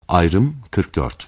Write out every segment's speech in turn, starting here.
Ayrım 44.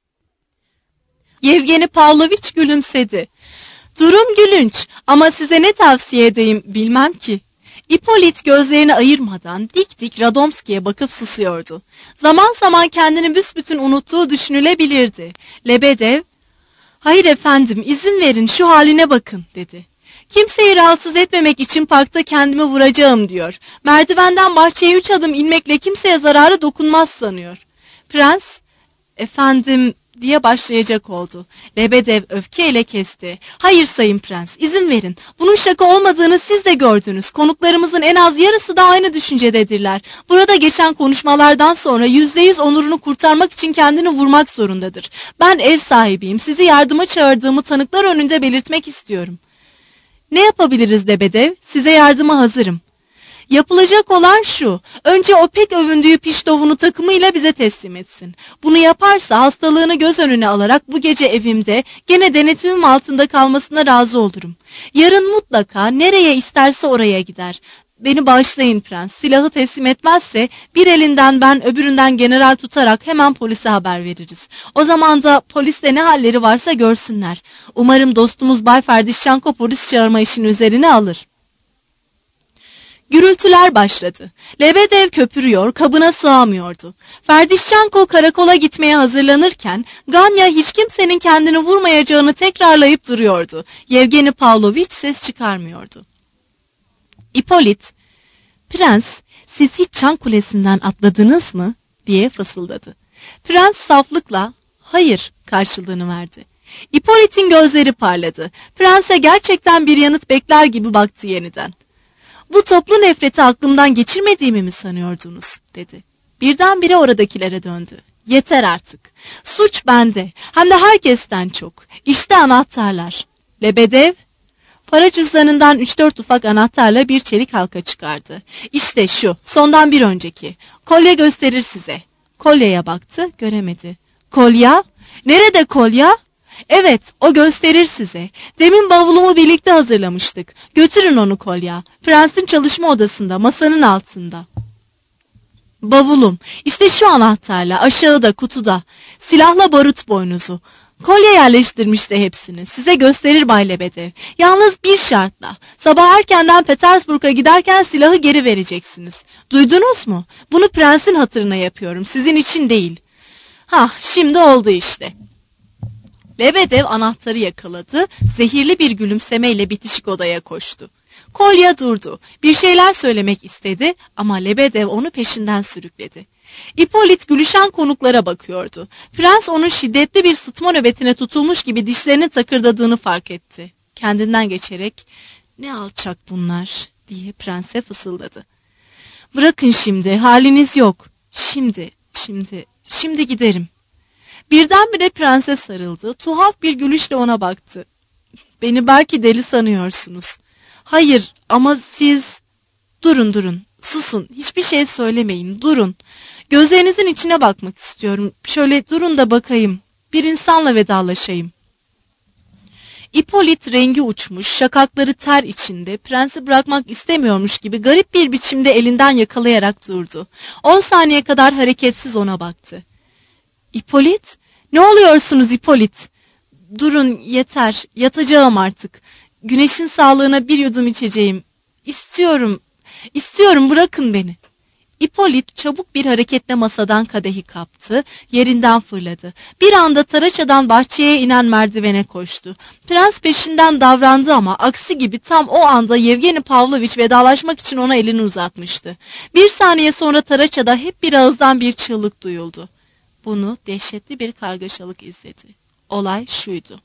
Yevgeni Pavloviç gülümsedi. Durum gülünç ama size ne tavsiye edeyim bilmem ki. İpolit gözlerini ayırmadan dik dik Radomski'ye bakıp susuyordu. Zaman zaman kendini büsbütün unuttuğu düşünülebilirdi. Lebedev, "Hayır efendim, izin verin, şu haline bakın," dedi. "Kimseyi rahatsız etmemek için parkta kendimi vuracağım diyor. Merdivenden bahçeye 3 adım inmekle kimseye zararı dokunmaz sanıyor." Prens, "Efendim," diye başlayacak oldu. Lebedev öfkeyle kesti. "Hayır sayın prens, izin verin. Bunun şaka olmadığını siz de gördünüz. Konuklarımızın en az yarısı da aynı düşüncededirler. Burada geçen konuşmalardan sonra %100 onurunu kurtarmak için kendini vurmak zorundadır. Ben ev sahibiyim. Sizi yardıma çağırdığımı tanıklar önünde belirtmek istiyorum." "Ne yapabiliriz Lebedev? Size yardıma hazırım." "Yapılacak olan şu, önce o pek övündüğü piştovunu takımıyla bize teslim etsin. Bunu yaparsa hastalığını göz önüne alarak bu gece evimde gene denetimim altında kalmasına razı olurum. Yarın mutlaka nereye isterse oraya gider. Beni bağışlayın prens, silahı teslim etmezse bir elinden ben öbüründen general tutarak hemen polise haber veririz. O zaman da polisle ne halleri varsa görsünler. Umarım dostumuz Bay Ferdişenko polis çağırma işini üzerine alır." Gürültüler başladı. Lebedev köpürüyor, kabına sığamıyordu. Ferdişenko karakola gitmeye hazırlanırken Ganya hiç kimsenin kendini vurmayacağını tekrarlayıp duruyordu. Yevgeni Pavloviç ses çıkarmıyordu. İpolit, "Prens, siz hiç çan kulesinden atladınız mı?" diye fısıldadı. Prens saflıkla "Hayır" karşılığını verdi. İpolit'in gözleri parladı. Prense gerçekten bir yanıt bekler gibi baktı yeniden. "Bu toplu nefreti aklımdan geçirmediğimi mi sanıyordunuz?" dedi. Birdenbire oradakilere döndü. "Yeter artık. Suç bende. Hem de herkesten çok. İşte anahtarlar." Lebedev, para cüzdanından 3-4 ufak anahtarla bir çelik halka çıkardı. "İşte şu, sondan bir önceki. Kolye gösterir size." Kolyeye baktı, göremedi. "Kolya? Nerede kolya?" "Evet, o gösterir size. Demin bavulumu birlikte hazırlamıştık. Götürün onu kolya. Prensin çalışma odasında, masanın altında." "Bavulum. İşte şu anahtarla, aşağıda, kutuda. Silahla barut boynuzu. Kolye yerleştirmişti hepsini. Size gösterir Bay Lebedev. Yalnız bir şartla. Sabah erkenden Petersburg'a giderken silahı geri vereceksiniz. Duydunuz mu? Bunu prensin hatırına yapıyorum. Sizin için değil." Şimdi oldu işte." Lebedev anahtarı yakaladı, zehirli bir gülümsemeyle bitişik odaya koştu. Kolya durdu. Bir şeyler söylemek istedi ama Lebedev onu peşinden sürükledi. İpolit gülüşen konuklara bakıyordu. Prens onun şiddetli bir sıtma nöbetine tutulmuş gibi dişlerini takırdadığını fark etti. Kendinden geçerek "Ne alçak bunlar," diye prense fısıldadı. "Bırakın şimdi, haliniz yok. Şimdi giderim." Birdenbire prense sarıldı. Tuhaf bir gülüşle ona baktı. "Beni belki deli sanıyorsunuz." "Hayır ama siz..." Durun. Susun. Hiçbir şey söylemeyin. Durun. Gözlerinizin içine bakmak istiyorum. Şöyle durun da bakayım. Bir insanla vedalaşayım." İpolit rengi uçmuş, şakakları ter içinde, prensi bırakmak istemiyormuş gibi garip bir biçimde elinden yakalayarak durdu. 10 saniye kadar hareketsiz ona baktı. "İpolit? Ne oluyorsunuz İpolit?" "Durun, yeter. Yatacağım artık. Güneşin sağlığına bir yudum içeceğim. İstiyorum, bırakın beni." İpolit çabuk bir hareketle masadan kadehi kaptı, yerinden fırladı. Bir anda taraçadan bahçeye inen merdivene koştu. Prens peşinden davrandı ama aksi gibi tam o anda Yevgeni Pavloviç vedalaşmak için ona elini uzatmıştı. Bir saniye sonra taraçada hep bir ağızdan bir çığlık duyuldu. Bunu dehşetli bir kargaşalık izledi. Olay şuydu.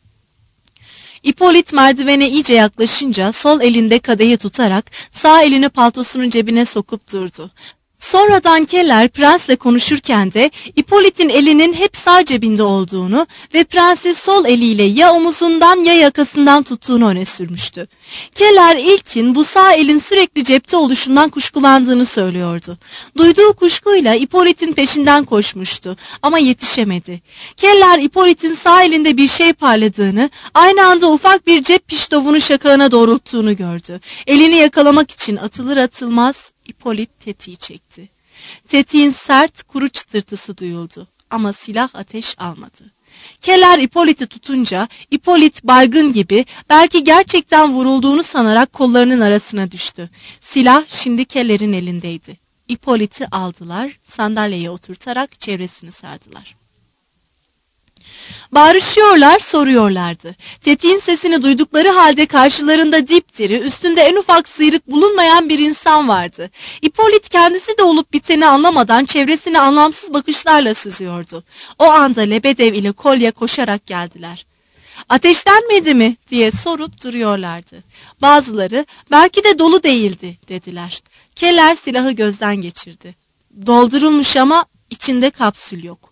İpolit merdivene iyice yaklaşınca sol elinde kadehi tutarak sağ elini paltosunun cebine sokup durdu. Sonradan Keller prensle konuşurken de İpolit'in elinin hep sağ cebinde olduğunu ve prensi sol eliyle ya omuzundan ya yakasından tuttuğunu öne sürmüştü. Keller ilkin bu sağ elin sürekli cepte oluşundan kuşkulandığını söylüyordu. Duyduğu kuşkuyla İpolit'in peşinden koşmuştu ama yetişemedi. Keller İpolit'in sağ elinde bir şey parladığını, aynı anda ufak bir cep piştovunu şakağına doğrulttuğunu gördü. Elini yakalamak için atılır atılmaz İpolit tetiği çekti. Tetiğin sert, kuru çıtırtısı duyuldu ama silah ateş almadı. Keller Ippolit'i tutunca Ippolit baygın gibi belki gerçekten vurulduğunu sanarak kollarının arasına düştü. Silah şimdi Keller'in elindeydi. Ippolit'i aldılar, sandalyeye oturtarak çevresini sardılar. Bağırışıyorlar, soruyorlardı. Tetiğin sesini duydukları halde karşılarında dipdiri, üstünde en ufak sıyrık bulunmayan bir insan vardı. Ippolit kendisi de olup biteni anlamadan çevresini anlamsız bakışlarla süzüyordu. O anda Lebedev ile Kolya koşarak geldiler. "Ateşlenmedi mi?" diye sorup duruyorlardı. Bazıları "Belki de dolu değildi." dediler. Keller silahı gözden geçirdi. "Doldurulmuş ama içinde kapsül yok."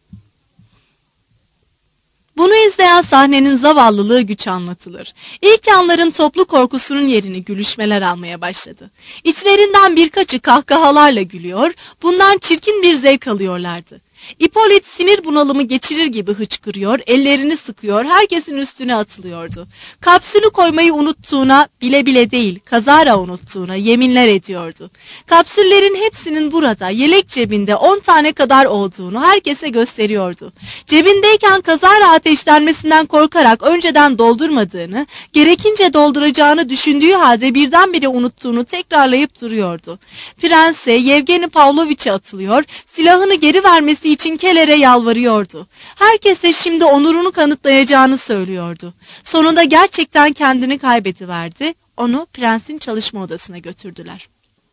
Bunu izleyen sahnenin zavallılığı güç anlatılır. İlk anların toplu korkusunun yerini gülüşmeler almaya başladı. İçlerinden birkaçı kahkahalarla gülüyor, bundan çirkin bir zevk alıyorlardı. Ippolit sinir bunalımı geçirir gibi hıçkırıyor, ellerini sıkıyor, herkesin üstüne atılıyordu. Kapsülü koymayı unuttuğuna, bile bile değil, kazara unuttuğuna yeminler ediyordu. Kapsüllerin hepsinin burada, yelek cebinde 10 tane kadar olduğunu herkese gösteriyordu. Cebindeyken kazara ateşlenmesinden korkarak önceden doldurmadığını, gerekince dolduracağını düşündüğü halde birdenbire unuttuğunu tekrarlayıp duruyordu. Prense Yevgeni Pavloviç'e atılıyor, silahını geri vermesi için Keller'e yalvarıyordu. Herkese şimdi onurunu kanıtlayacağını söylüyordu. Sonunda gerçekten kendini kaybediverdi. Onu prensin çalışma odasına götürdüler.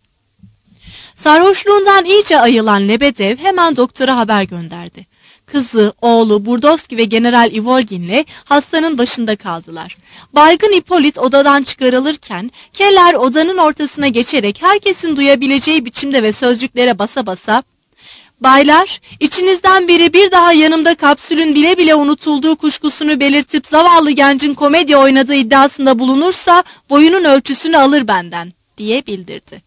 Sarhoşluğundan iyice ayılan Lebedev hemen doktora haber gönderdi. Kızı, oğlu Burdovski ve General Ivolgin'le hastanın başında kaldılar. Baygın Ippolit odadan çıkarılırken Keller odanın ortasına geçerek herkesin duyabileceği biçimde ve sözcüklere basa basa "Baylar, içinizden biri bir daha yanımda kapsülün bile bile unutulduğu kuşkusunu belirtip zavallı gencin komedi oynadığı iddiasında bulunursa boyunun ölçüsünü alır benden," diye bildirdi.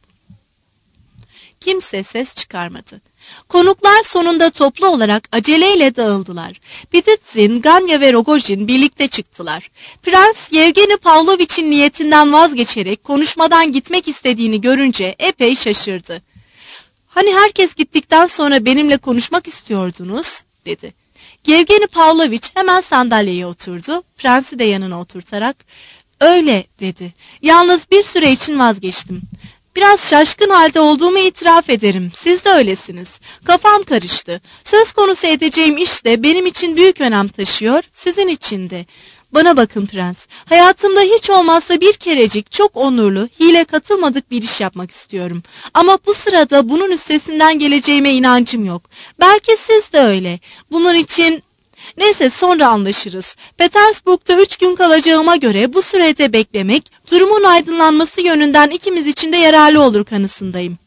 Kimse ses çıkarmadı. Konuklar sonunda toplu olarak aceleyle dağıldılar. Pititsin, Ganya ve Rogojin birlikte çıktılar. Prens Yevgeni Pavloviç'in niyetinden vazgeçerek konuşmadan gitmek istediğini görünce epey şaşırdı. "Hani herkes gittikten sonra benimle konuşmak istiyordunuz?" dedi. Yevgeni Pavloviç hemen sandalyeye oturdu. Prensi de yanına oturtarak "Öyle," dedi. "Yalnız bir süre için vazgeçtim. Biraz şaşkın halde olduğumu itiraf ederim. Siz de öylesiniz. Kafam karıştı. Söz konusu edeceğim iş de benim için büyük önem taşıyor, sizin için de. Bana bakın prens, hayatımda hiç olmazsa bir kerecik çok onurlu, hile katılmadık bir iş yapmak istiyorum. Ama bu sırada bunun üstesinden geleceğime inancım yok. Belki siz de öyle. Bunun için... Neyse, sonra anlaşırız. Petersburg'da 3 gün kalacağıma göre bu sürede beklemek, durumun aydınlanması yönünden ikimiz için de yararlı olur kanısındayım."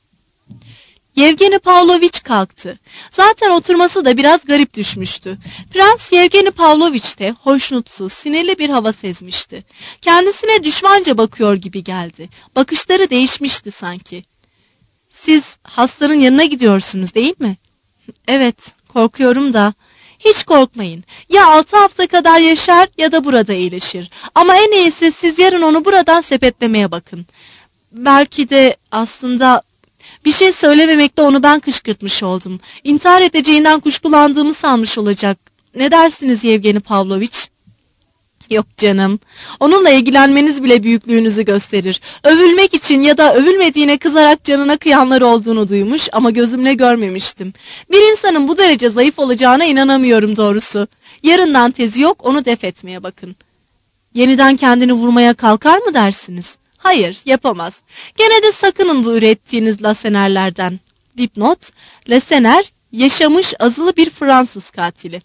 Yevgeni Pavloviç kalktı. Zaten oturması da biraz garip düşmüştü. Prens Yevgeni Pavloviç de hoşnutsuz, sinirli bir hava sezmişti. Kendisine düşmanca bakıyor gibi geldi. Bakışları değişmişti sanki. "Siz hastanın yanına gidiyorsunuz değil mi?" "Evet, korkuyorum da." "Hiç korkmayın. Ya 6 hafta kadar yaşar ya da burada iyileşir. Ama en iyisi siz yarın onu buradan sepetlemeye bakın. Belki de aslında bir şey söylememekte onu ben kışkırtmış oldum. İntihar edeceğinden kuşkulandığımı sanmış olacak. Ne dersiniz Yevgeni Pavloviç?" "Yok canım. Onunla ilgilenmeniz bile büyüklüğünüzü gösterir. Övülmek için ya da övülmediğine kızarak canına kıyanlar olduğunu duymuş ama gözümle görmemiştim. Bir insanın bu derece zayıf olacağına inanamıyorum doğrusu. Yarından tezi yok, onu def etmeye bakın." "Yeniden kendini vurmaya kalkar mı dersiniz?" "Hayır, yapamaz. Gene de sakının bu ürettiğiniz Lasener'lerden." Dipnot: Lasener, yaşamış azılı bir Fransız katili.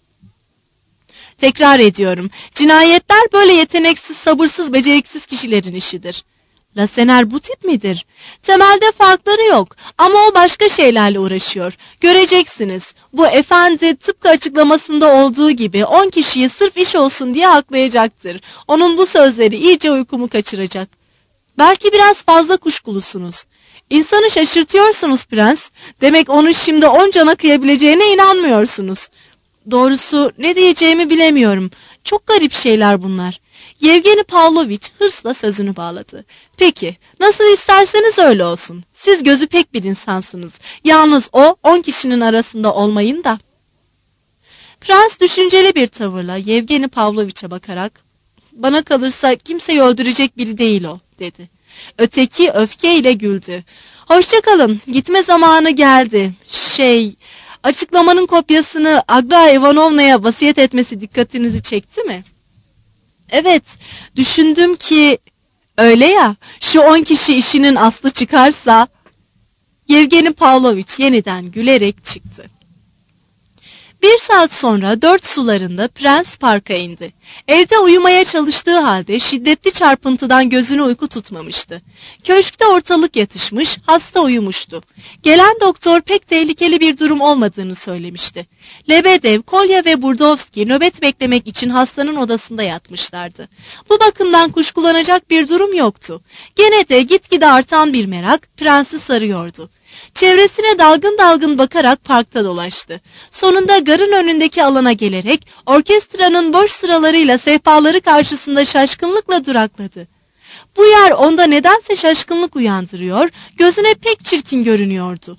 Tekrar ediyorum, cinayetler böyle yeteneksiz, sabırsız, beceriksiz kişilerin işidir. Lasener bu tip midir? Temelde farkları yok ama o başka şeylerle uğraşıyor. Göreceksiniz, bu efendi tıpkı açıklamasında olduğu gibi 10 kişiyi sırf iş olsun diye haklayacaktır. Onun bu sözleri iyice uykumu kaçıracak. Belki biraz fazla kuşkulusunuz. İnsanı şaşırtıyorsunuz prens. Demek onun şimdi 10 cana kıyabileceğine inanmıyorsunuz. Doğrusu ne diyeceğimi bilemiyorum. Çok garip şeyler bunlar. Yevgeni Pavlovich hırsla sözünü bağladı. Peki, nasıl isterseniz öyle olsun. Siz gözü pek bir insansınız. Yalnız o 10 kişinin arasında olmayın da. Prens düşünceli bir tavırla Yevgeni Pavlovich'e bakarak, bana kalırsa kimseyi öldürecek biri değil o, dedi. Öteki öfkeyle güldü. Hoşça kalın, gitme zamanı geldi. Açıklamanın kopyasını Aglaya Ivanovna'ya vasiyet etmesi dikkatinizi çekti mi? Evet, düşündüm ki... Öyle ya, şu 10 kişi işinin aslı çıkarsa... Yevgeni Pavlovich yeniden gülerek çıktı. 1 saat sonra 4 sularında Prens parka indi. Evde uyumaya çalıştığı halde şiddetli çarpıntıdan gözüne uyku tutmamıştı. Köşkte ortalık yatışmış, hasta uyumuştu. Gelen doktor pek tehlikeli bir durum olmadığını söylemişti. Lebedev, Kolya ve Burdovski nöbet beklemek için hastanın odasında yatmışlardı. Bu bakımdan kuşkulanacak bir durum yoktu. Gene de gitgide artan bir merak prensi sarıyordu. Çevresine dalgın dalgın bakarak parkta dolaştı. Sonunda garın önündeki alana gelerek orkestranın boş sıralarıyla sehpaları karşısında şaşkınlıkla durakladı. Bu yer onda nedense şaşkınlık uyandırıyor, gözüne pek çirkin görünüyordu.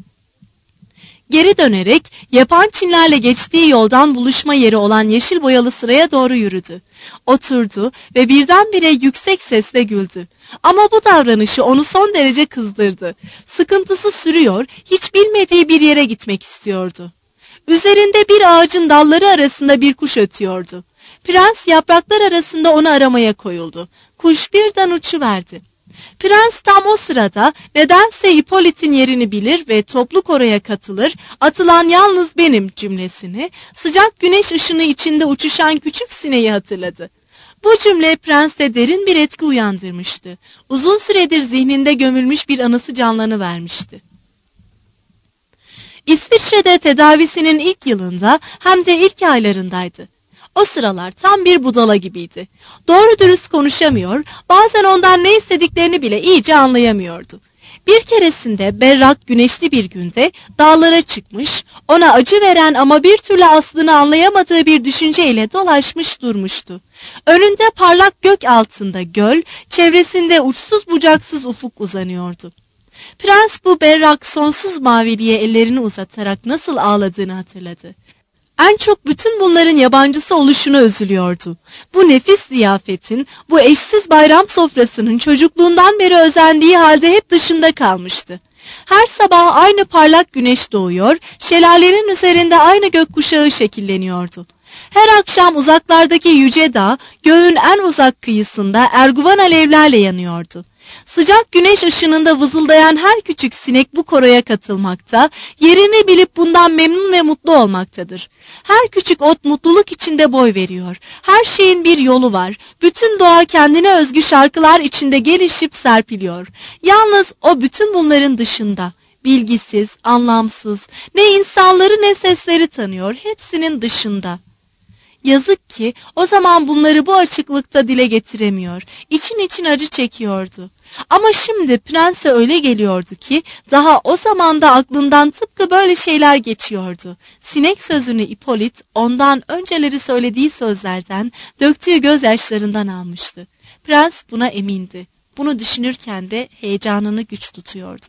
Geri dönerek yapan Çinlerle geçtiği yoldan buluşma yeri olan yeşil boyalı sıraya doğru yürüdü. Oturdu ve birdenbire yüksek sesle güldü. Ama bu davranışı onu son derece kızdırdı. Sıkıntısı sürüyor, hiç bilmediği bir yere gitmek istiyordu. Üzerinde bir ağacın dalları arasında bir kuş ötüyordu. Prens yapraklar arasında onu aramaya koyuldu. Kuş birden uçuverdi. Prens tam o sırada nedense Hippolyt'in yerini bilir ve toplu koroya katılır, atılan yalnız benim cümlesini, sıcak güneş ışını içinde uçuşan küçük sineği hatırladı. Bu cümle Prens'te derin bir etki uyandırmıştı. Uzun süredir zihninde gömülmüş bir anısı canlanıvermişti. İsviçre'de tedavisinin ilk yılında hem de ilk aylarındaydı. O sıralar tam bir budala gibiydi. Doğru dürüst konuşamıyor, bazen ondan ne istediklerini bile iyice anlayamıyordu. Bir keresinde berrak güneşli bir günde dağlara çıkmış, ona acı veren ama bir türlü aslını anlayamadığı bir düşünceyle dolaşmış durmuştu. Önünde parlak gök altında göl, çevresinde uçsuz bucaksız ufuk uzanıyordu. Prens bu berrak sonsuz maviliğe ellerini uzatarak nasıl ağladığını hatırladı. En çok bütün bunların yabancısı oluşuna üzülüyordu. Bu nefis ziyafetin, bu eşsiz bayram sofrasının çocukluğundan beri özendiği halde hep dışında kalmıştı. Her sabah aynı parlak güneş doğuyor, şelalenin üzerinde aynı gökkuşağı şekilleniyordu. Her akşam uzaklardaki yüce dağ, göğün en uzak kıyısında erguvan alevlerle yanıyordu. Sıcak güneş ışınında vızıldayan her küçük sinek bu koroya katılmakta, yerini bilip bundan memnun ve mutlu olmaktadır. Her küçük ot mutluluk içinde boy veriyor. Her şeyin bir yolu var. Bütün doğa kendine özgü şarkılar içinde gelişip serpiliyor. Yalnız o bütün bunların dışında, bilgisiz, anlamsız, ne insanları ne sesleri tanıyor, hepsinin dışında. Yazık ki o zaman bunları bu açıklıkta dile getiremiyor, için için acı çekiyordu. Ama şimdi prense öyle geliyordu ki daha o zamanda aklından tıpkı böyle şeyler geçiyordu. Sinek sözünü Hippolyt ondan önceleri söylediği sözlerden, döktüğü gözyaşlarından almıştı. Prens buna emindi. Bunu düşünürken de heyecanını güç tutuyordu.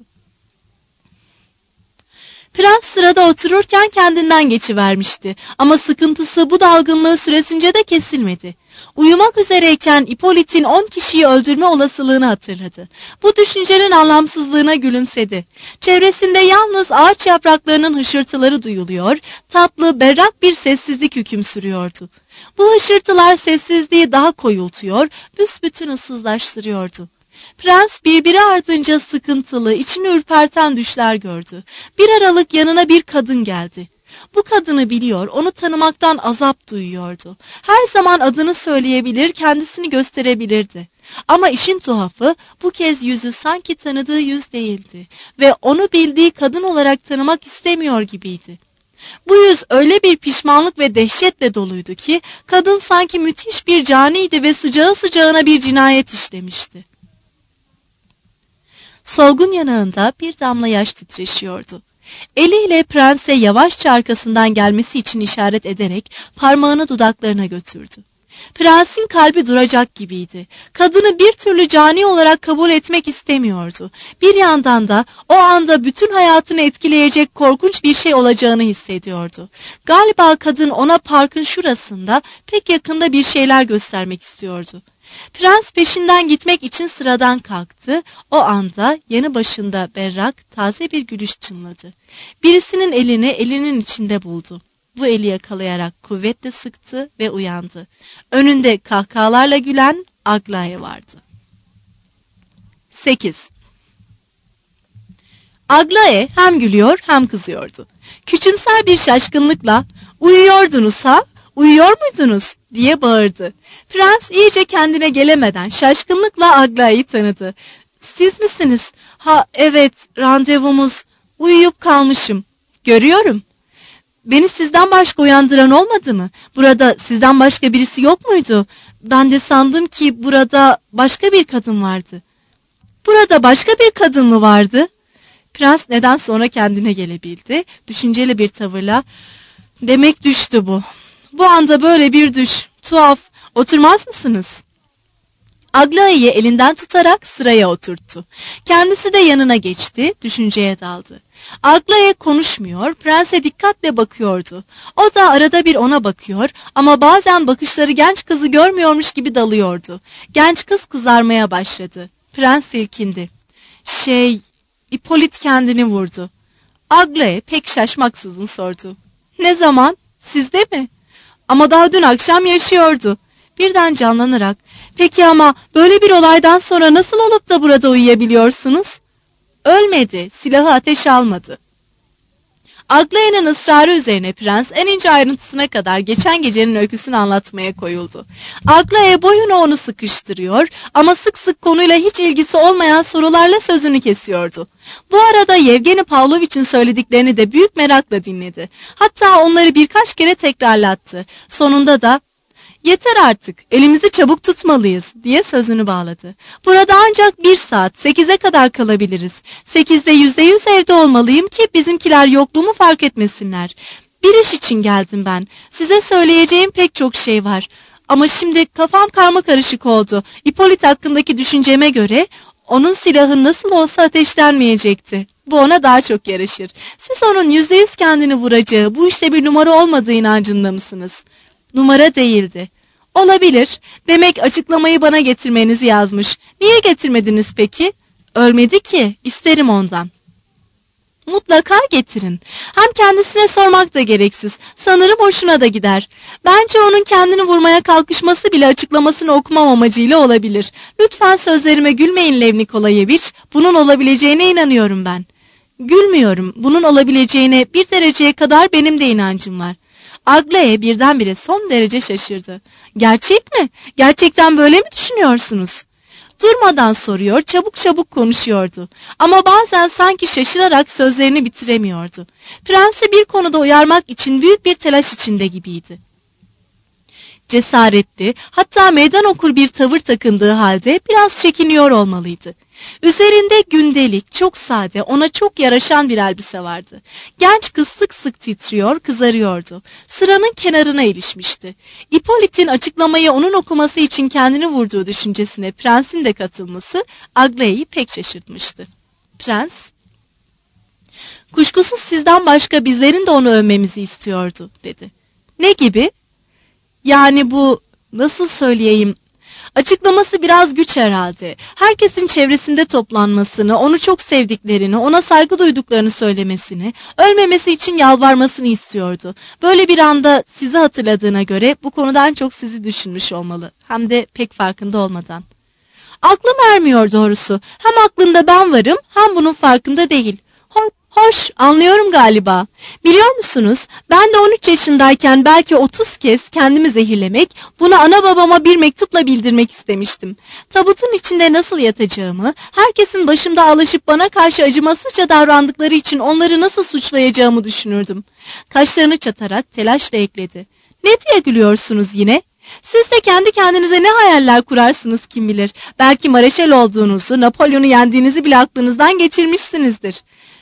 Prens sırada otururken kendinden geçivermişti ama sıkıntısı bu dalgınlığı süresince de kesilmedi. Uyumak üzereyken Hippolyt'in 10 kişiyi öldürme olasılığını hatırladı. Bu düşüncenin anlamsızlığına gülümsedi. Çevresinde yalnız ağaç yapraklarının hışırtıları duyuluyor, tatlı, berrak bir sessizlik hüküm sürüyordu. Bu hışırtılar sessizliği daha koyultuyor, büsbütün ıssızlaştırıyordu. Prens birbiri ardınca sıkıntılı, içini ürperten düşler gördü. Bir aralık yanına bir kadın geldi. Bu kadını biliyor, onu tanımaktan azap duyuyordu. Her zaman adını söyleyebilir, kendisini gösterebilirdi. Ama işin tuhafı bu kez yüzü sanki tanıdığı yüz değildi ve onu bildiği kadın olarak tanımak istemiyor gibiydi. Bu yüz öyle bir pişmanlık ve dehşetle doluydu ki kadın sanki müthiş bir caniydi ve sıcağı sıcağına bir cinayet işlemişti. Solgun yanağında bir damla yaş titreşiyordu. Eliyle prense yavaşça arkasından gelmesi için işaret ederek parmağını dudaklarına götürdü. Prensin kalbi duracak gibiydi. Kadını bir türlü cani olarak kabul etmek istemiyordu. Bir yandan da o anda bütün hayatını etkileyecek korkunç bir şey olacağını hissediyordu. Galiba kadın ona parkın şurasında pek yakında bir şeyler göstermek istiyordu. Prens peşinden gitmek için sıradan kalktı. O anda yanı başında berrak, taze bir gülüş çınladı. Birisinin elini elinin içinde buldu. Bu eli yakalayarak kuvvetle sıktı ve uyandı. Önünde kahkahalarla gülen Aglaé vardı. 8. Aglaé hem gülüyor hem kızıyordu. Küçümser bir şaşkınlıkla "Uyuyordunuz ha? Uyuyor muydunuz?" diye bağırdı. Prens iyice kendine gelemeden şaşkınlıkla Aglaé'yi tanıdı. "Siz misiniz? Ha evet, randevumuz. Uyuyup kalmışım. Görüyorum. Beni sizden başka uyandıran olmadı mı? Burada sizden başka birisi yok muydu? Ben de sandım ki burada başka bir kadın vardı." "Burada başka bir kadın mı vardı?" Prens neden sonra kendine gelebildi. Düşünceli bir tavırla "Demek düştü bu. Bu anda böyle bir düş. Tuhaf. Oturmaz mısınız?" Aglaé'yi elinden tutarak sıraya oturttu. Kendisi de yanına geçti, düşünceye daldı. Aglaé konuşmuyor, prense dikkatle bakıyordu. O da arada bir ona bakıyor ama bazen bakışları genç kızı görmüyormuş gibi dalıyordu. Genç kız kızarmaya başladı. Prens silkindi. Hippolyte kendini vurdu." Aglaé pek şaşmaksızın sordu. "Ne zaman? Sizde mi? Ama daha dün akşam yaşıyordu." Birden canlanarak, "Peki ama böyle bir olaydan sonra nasıl olup da burada uyuyabiliyorsunuz?" "Ölmedi, silahı ateşe almadı." Aglaé'nin ısrarı üzerine prens en ince ayrıntısına kadar geçen gecenin öyküsünü anlatmaya koyuldu. Aglaé boyuna onu sıkıştırıyor ama sık sık konuyla hiç ilgisi olmayan sorularla sözünü kesiyordu. Bu arada Yevgeni Pavlovich'in söylediklerini de büyük merakla dinledi. Hatta onları birkaç kere tekrarlattı. Sonunda da "Yeter artık, elimizi çabuk tutmalıyız," diye sözünü bağladı. "Burada ancak 1 saat, 8'e kadar kalabiliriz. 8'de %100 evde olmalıyım ki bizimkiler yokluğumu fark etmesinler. Bir iş için geldim ben. Size söyleyeceğim pek çok şey var. Ama şimdi kafam karmakarışık oldu. Hippolyte hakkındaki düşünceme göre onun silahı nasıl olsa ateşlenmeyecekti. Bu ona daha çok yaraşır. Siz onun %100 kendini vuracağı, bu işte bir numara olmadığı inancında mısınız?" "Numara değildi." "Olabilir. Demek açıklamayı bana getirmenizi yazmış. Niye getirmediniz peki?" "Ölmedi ki. İsterim ondan." "Mutlaka getirin. Hem kendisine sormak da gereksiz. Sanırım hoşuna da gider. Bence onun kendini vurmaya kalkışması bile açıklamasını okumam amacıyla olabilir. Lütfen sözlerime gülmeyin Lev Nikolayevich. Bunun olabileceğine inanıyorum ben." "Gülmüyorum. Bunun olabileceğine bir dereceye kadar benim de inancım var." Aglaé birdenbire son derece şaşırdı. "Gerçek mi? Gerçekten böyle mi düşünüyorsunuz?" Durmadan soruyor, çabuk çabuk konuşuyordu. Ama bazen sanki şaşırarak sözlerini bitiremiyordu. Prensi bir konuda uyarmak için büyük bir telaş içinde gibiydi. Cesaretli, hatta meydan okur bir tavır takındığı halde biraz çekiniyor olmalıydı. Üzerinde gündelik, çok sade, ona çok yaraşan bir elbise vardı. Genç kız sık sık titriyor, kızarıyordu. Sıranın kenarına ilişmişti. Hippolyte'in açıklamayı onun okuması için kendini vurduğu düşüncesine prensin de katılması Aglaé'yi pek şaşırtmıştı. Prens, "Kuşkusuz sizden başka bizlerin de onu övmemizi istiyordu," dedi. "Ne gibi?" "Yani bu, nasıl söyleyeyim, açıklaması biraz güç herhalde. Herkesin çevresinde toplanmasını, onu çok sevdiklerini, ona saygı duyduklarını söylemesini, ölmemesi için yalvarmasını istiyordu. Böyle bir anda sizi hatırladığına göre bu konudan çok sizi düşünmüş olmalı. Hem de pek farkında olmadan." "Aklım ermiyor doğrusu. Hem aklında ben varım, hem bunun farkında değil." Hoş, anlıyorum galiba. Biliyor musunuz, ben de 13 yaşındayken belki 30 kez kendimi zehirlemek, bunu ana babama bir mektupla bildirmek istemiştim. Tabutun içinde nasıl yatacağımı, herkesin başımda alışıp bana karşı acımasızca davrandıkları için onları nasıl suçlayacağımı düşünürdüm. Kaşlarını çatarak telaşla ekledi. "Ne diye gülüyorsunuz yine? Siz de kendi kendinize ne hayaller kurarsınız kim bilir. Belki Mareşal olduğunuzu, Napolyon'u yendiğinizi bile aklınızdan geçirmişsinizdir."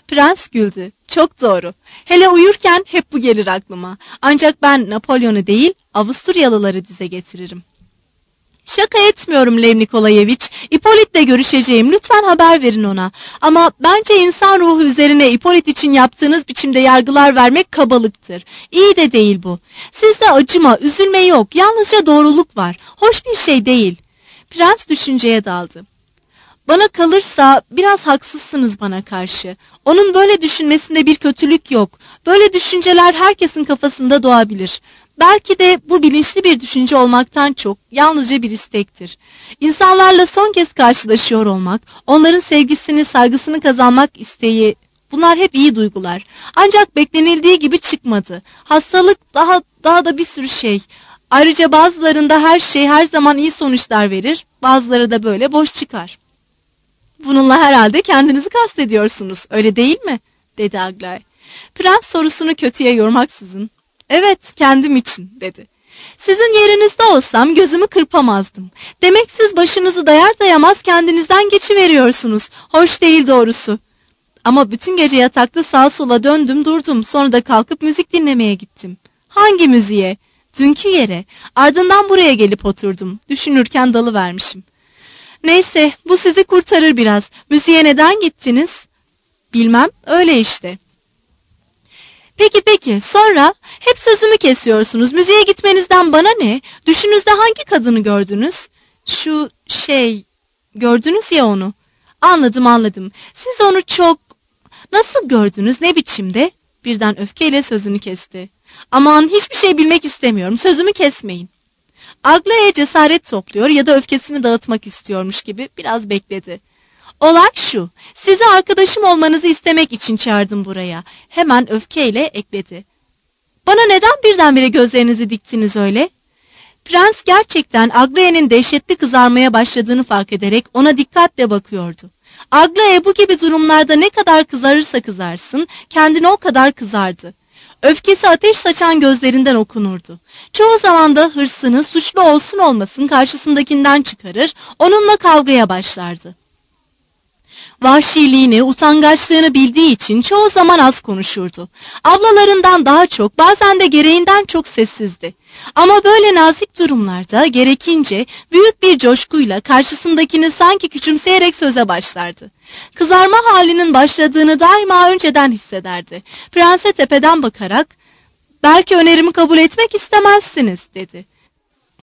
Prens güldü. Çok doğru. Hele uyurken hep bu gelir aklıma. Ancak ben Napolyon'u değil, Avusturyalıları dize getiririm. Şaka etmiyorum Lev Nikolayevich. İpolit'le görüşeceğim. Lütfen haber verin ona. Ama bence insan ruhu üzerine İpolit için yaptığınız biçimde yargılar vermek kabalıktır. İyi de değil bu. Sizde acıma, üzülme yok. Yalnızca doğruluk var. Hoş bir şey değil. Prens düşünceye daldı. Bana kalırsa biraz haksızsınız bana karşı. Onun böyle düşünmesinde bir kötülük yok. Böyle düşünceler herkesin kafasında doğabilir. Belki de bu bilinçli bir düşünce olmaktan çok yalnızca bir istektir. İnsanlarla son kez karşılaşıyor olmak, onların sevgisini, saygısını kazanmak isteği, bunlar hep iyi duygular. Ancak beklenildiği gibi çıkmadı. Hastalık daha da bir sürü şey. Ayrıca bazılarında her şey her zaman iyi sonuçlar verir, bazıları da böyle boş çıkar. Bununla herhalde kendinizi kastediyorsunuz, öyle değil mi? Dedi Aglaya. Prens sorusunu kötüye yormaksızın, evet, kendim için, dedi. Sizin yerinizde olsam gözümü kırpamazdım. Demek siz başınızı dayar dayamaz kendinizden geçiveriyorsunuz. Hoş değil doğrusu. Ama bütün gece yatakta sağa sola döndüm durdum. Sonra da kalkıp müzik dinlemeye gittim. Hangi müziğe? Dünkü yere. Ardından buraya gelip oturdum. Düşünürken dalıvermişim. Neyse, bu sizi kurtarır biraz. Müziğe neden gittiniz? Bilmem, öyle işte. Peki, sonra hep sözümü kesiyorsunuz. Müziğe gitmenizden bana ne? Düşünüzde hangi kadını gördünüz? Gördünüz ya onu. Anladım. Siz onu çok... Nasıl gördünüz, ne biçimde? Birden öfkeyle sözünü kesti. Aman, hiçbir şey bilmek istemiyorum, sözümü kesmeyin. Aglaya cesaret topluyor ya da öfkesini dağıtmak istiyormuş gibi biraz bekledi. Olay şu, sizi arkadaşım olmanızı istemek için çağırdım buraya. Hemen öfkeyle ekledi. Bana neden birdenbire gözlerinizi diktiniz öyle? Prens gerçekten Aglaya'nın dehşetli kızarmaya başladığını fark ederek ona dikkatle bakıyordu. Aglaya bu gibi durumlarda ne kadar kızarırsa kızarsın, kendine o kadar kızardı. Öfkesi ateş saçan gözlerinden okunurdu. Çoğu zaman da hırsını suçlu olsun olmasın karşısındakinden çıkarır, onunla kavgaya başlardı. Vahşiliğini, utangaçlığını bildiği için çoğu zaman az konuşurdu. Ablalarından daha çok, bazen de gereğinden çok sessizdi. Ama böyle nazik durumlarda gerekince büyük bir coşkuyla karşısındakini sanki küçümseyerek söze başlardı. Kızarma halinin başladığını daima önceden hissederdi. Prense tepeden bakarak, "Belki önerimi kabul etmek istemezsiniz," dedi.